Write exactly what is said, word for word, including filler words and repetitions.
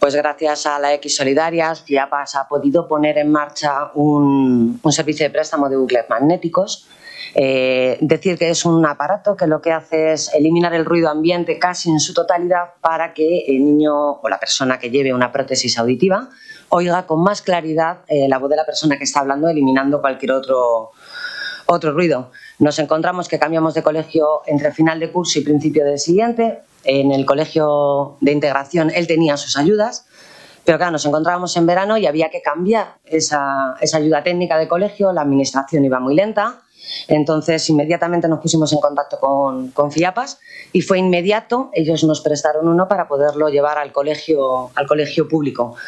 Pues gracias a la X Solidarias, FIAPAS ha podido poner en marcha un, un servicio de préstamo de bucles magnéticos. Eh, decir que es un aparato que lo que hace es eliminar el ruido ambiente casi en su totalidad para que el niño o la persona que lleve una prótesis auditiva oiga con más claridad eh, la voz de la persona que está hablando, eliminando cualquier otro, otro ruido. Nos encontramos que cambiamos de colegio entre final de curso y principio del siguiente. En el colegio de integración él tenía sus ayudas, pero claro, nos encontrábamos en verano y había que cambiar esa, esa ayuda técnica de colegio, la administración iba muy lenta, entonces inmediatamente nos pusimos en contacto con, con FIAPAS y fue inmediato, ellos nos prestaron uno para poderlo llevar al colegio, al colegio público.